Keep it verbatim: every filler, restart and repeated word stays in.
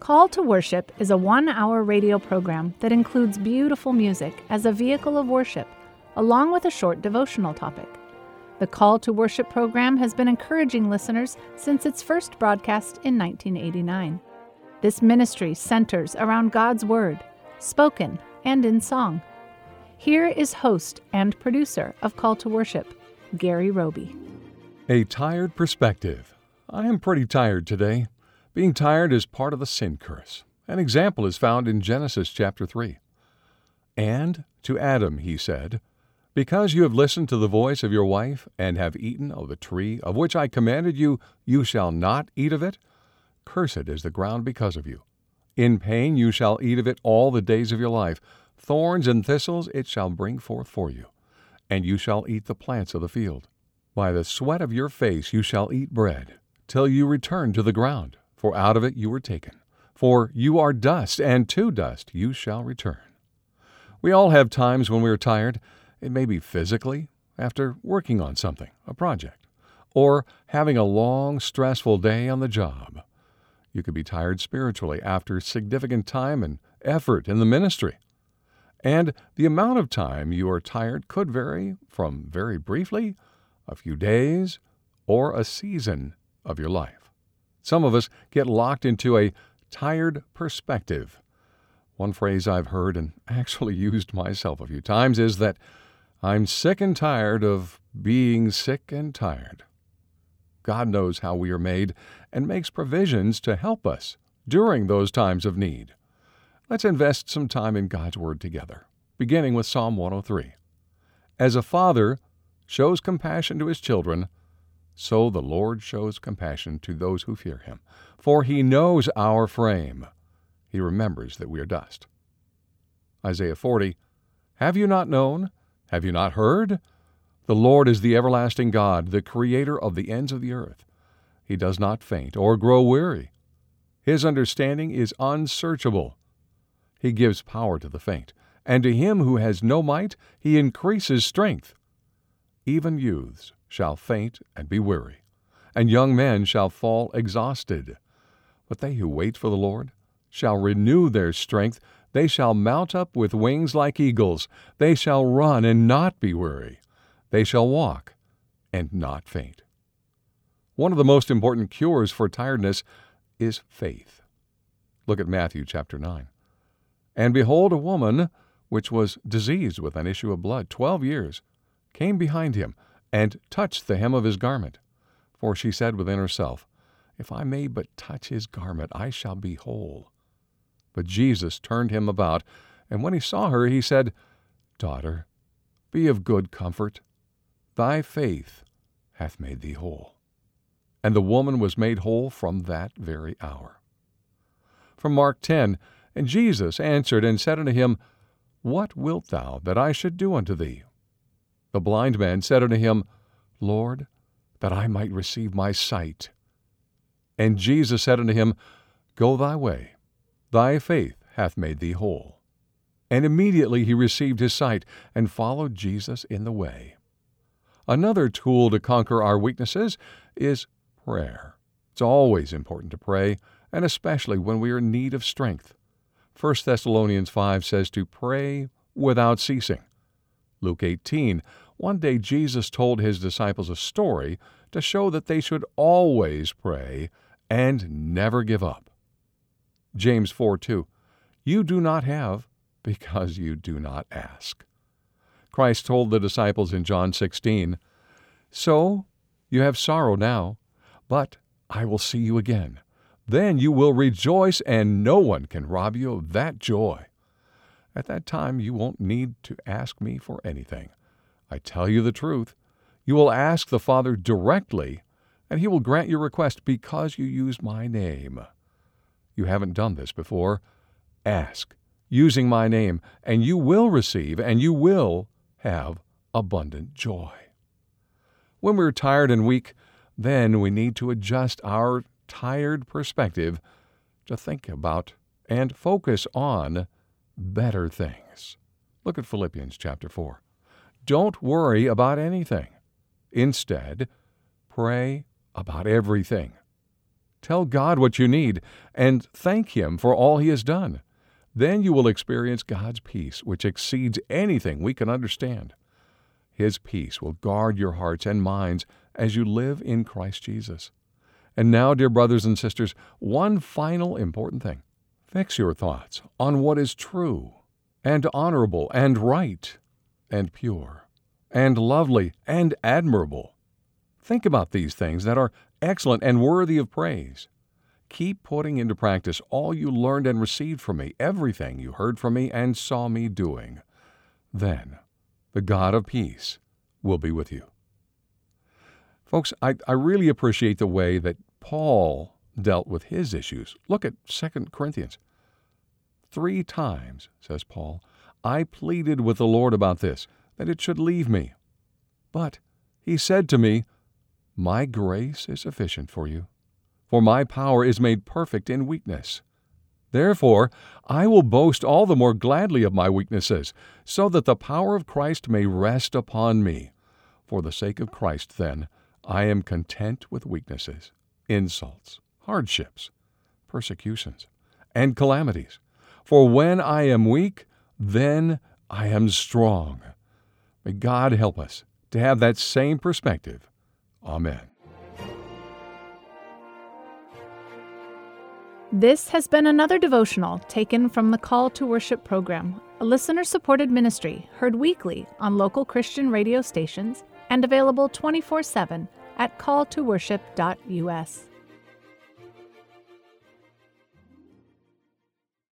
Call to Worship is a one-hour radio program that includes beautiful music as a vehicle of worship, along with a short devotional topic. The Call to Worship program has been encouraging listeners since its first broadcast in nineteen eighty-nine. This ministry centers around God's Word, spoken and in song. Here is host and producer of Call to Worship, Gary Roby. A tired perspective. I am pretty tired today. Being tired is part of the sin curse. An example is found in Genesis chapter three. And to Adam he said, "Because you have listened to the voice of your wife, and have eaten of the tree of which I commanded you, you shall not eat of it. Cursed is the ground because of you. In pain you shall eat of it all the days of your life. Thorns and thistles it shall bring forth for you. And you shall eat the plants of the field. By the sweat of your face you shall eat bread, till you return to the ground. For out of it you were taken. For you are dust, and to dust you shall return." We all have times when we are tired. It may be physically, after working on something, a project, or having a long, stressful day on the job. You could be tired spiritually after significant time and effort in the ministry. And the amount of time you are tired could vary from very briefly, a few days, or a season of your life. Some of us get locked into a tired perspective. One phrase I've heard and actually used myself a few times is that I'm sick and tired of being sick and tired. God knows how we are made and makes provisions to help us during those times of need. Let's invest some time in God's Word together, beginning with Psalm one oh three. As a father shows compassion to his children, so the Lord shows compassion to those who fear him. For he knows our frame. He remembers that we are dust. Isaiah forty, "Have you not known? Have you not heard? The Lord is the everlasting God, the creator of the ends of the earth. He does not faint or grow weary. His understanding is unsearchable. He gives power to the faint, and to him who has no might he increases strength. Even youths shall faint and be weary, and young men shall fall exhausted. But they who wait for the Lord shall renew their strength. They shall mount up with wings like eagles. They shall run and not be weary. They shall walk and not faint." One of the most important cures for tiredness is faith. Look at Matthew chapter nine. "And behold, a woman which was diseased with an issue of blood twelve years came behind him, and touched the hem of his garment. For she said within herself, If I may but touch his garment, I shall be whole. But Jesus turned him about, and when he saw her, he said, Daughter, be of good comfort. Thy faith hath made thee whole. And the woman was made whole from that very hour." From Mark ten, "And Jesus answered and said unto him, What wilt thou that I should do unto thee? The blind man said unto him, Lord, that I might receive my sight. And Jesus said unto him, Go thy way, thy faith hath made thee whole. And immediately he received his sight, and followed Jesus in the way." Another tool to conquer our weaknesses is prayer. It's always important to pray, and especially when we are in need of strength. First Thessalonians five says to pray without ceasing. Luke eighteen, one day Jesus told his disciples a story to show that they should always pray and never give up. James four two, "You do not have because you do not ask." Christ told the disciples in John sixteen, "So you have sorrow now, but I will see you again. Then you will rejoice, and no one can rob you of that joy. At that time you won't need to ask me for anything. I tell you the truth. You will ask the Father directly, and he will grant your request because you use my name. You haven't done this before. Ask, using my name, and you will receive, and you will have abundant joy." When we're tired and weak, then we need to adjust our tired perspective to think about and focus on better things. Look at Philippians chapter four. Don't worry about anything. Instead, pray about everything. Tell God what you need and thank Him for all He has done. Then you will experience God's peace, which exceeds anything we can understand. His peace will guard your hearts and minds as you live in Christ Jesus. And now, dear brothers and sisters, one final important thing. Fix your thoughts on what is true and honorable and right and pure and lovely and admirable. Think about these things that are excellent and worthy of praise. Keep putting into practice all you learned and received from me, everything you heard from me and saw me doing. Then the God of peace will be with you. Folks, I, I really appreciate the way that Paul dealt with his issues. Look at Second Corinthians. Three times, says Paul, I pleaded with the Lord about this, that it should leave me. But he said to me, My grace is sufficient for you, for my power is made perfect in weakness. Therefore, I will boast all the more gladly of my weaknesses, so that the power of Christ may rest upon me. For the sake of Christ, then, I am content with weaknesses, insults, hardships, persecutions, and calamities. For when I am weak, then I am strong. May God help us to have that same perspective. Amen. This has been another devotional taken from the Call to Worship program, a listener-supported ministry heard weekly on local Christian radio stations and available twenty-four seven at call to worship dot u s.